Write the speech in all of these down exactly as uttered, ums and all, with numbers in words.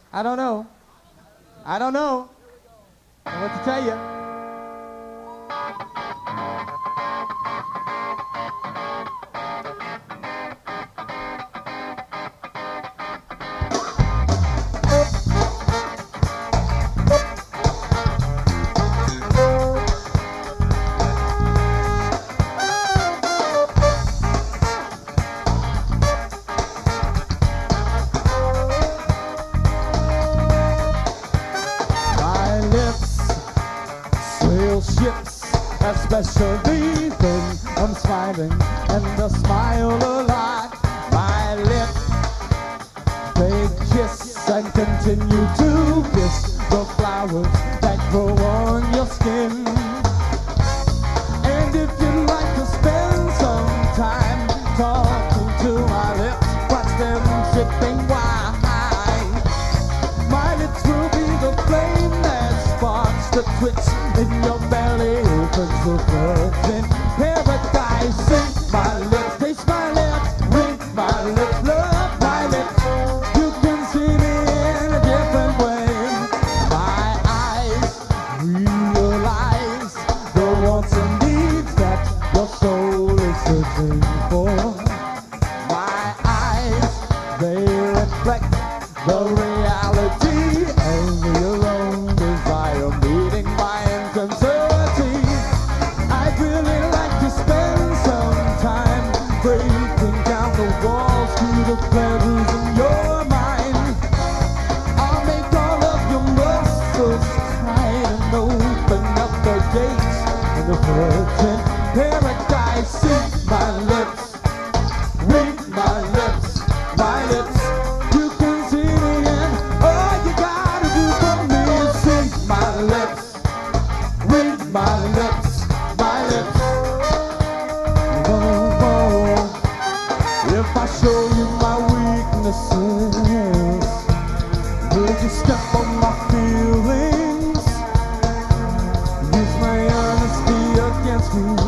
I don't know. I don't know. I don't know what to tell you. Ships, especially when I'm smiling and I smile a lot. My lips, they kiss and continue to kiss the flowers that grow on your skin. And if you'd like to spend some time talking to my lips, watch them sipping wine. My lips will be the flame that sparks the twitch in your belly, opens the virgin paradise. Sing my lips, taste my lips, read my lips, love my lips. You can see me in a different way. My eyes realize the wants and needs that your soul is searching for. My eyes, they reflect the reality of your own desire meeting my inconsistency. I'd really like to spend some time breaking down the walls to the pleasures in your mind. I'll make all of your muscles tight and open up the gates of the virgin paradise. See my lips, read my lips, my lips. You can see me in all you gotta do for me is see my lips, read my lips, my lips. Oh, oh. If I show you my weaknesses, will you step on my feelings? Use my honesty against me.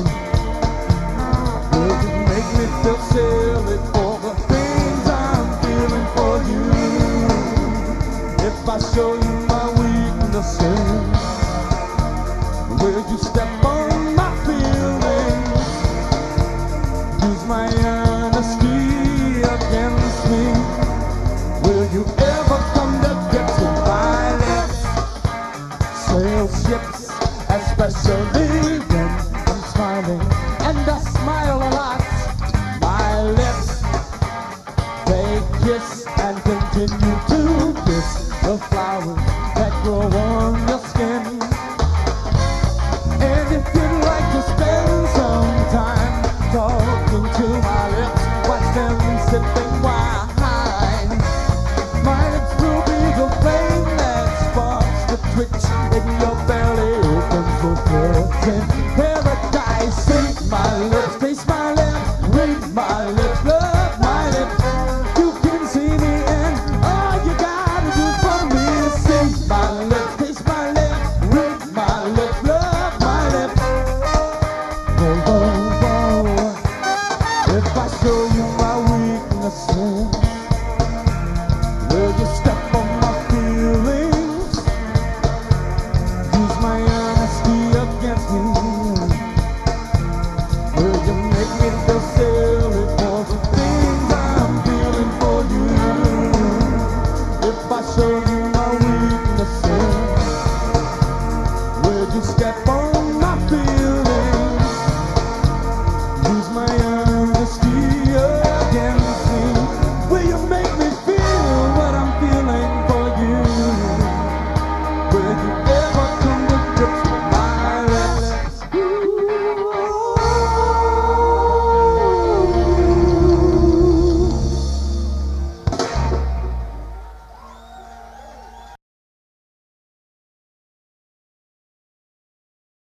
Will you make me feel silly for the things I'm feeling for you? If I show you my weaknesses, will you step on my feelings? Use my honesty against me. Will you ever come to get to my lips? Sail ships, especially when I'm smiling and I smile a lot. My lips, they kiss and continue to kiss the flowers that grow on your skin. And if you'd like to spend some time talking to my lips, watch them sipping wine. My lips will be the flame that sparks the twitch in your belly, opens the virgin paradise. See my lips, taste my lips, read my lips, love my lips. You can see me in all you gotta do for me is see my lips, taste my lips, read my lips, love my lips. Whoa, whoa, whoa. If I show you my weaknesses, will you step on my feelings? Use my honesty against me. Will you make me feel silly for the things I'm feeling for you? If I show you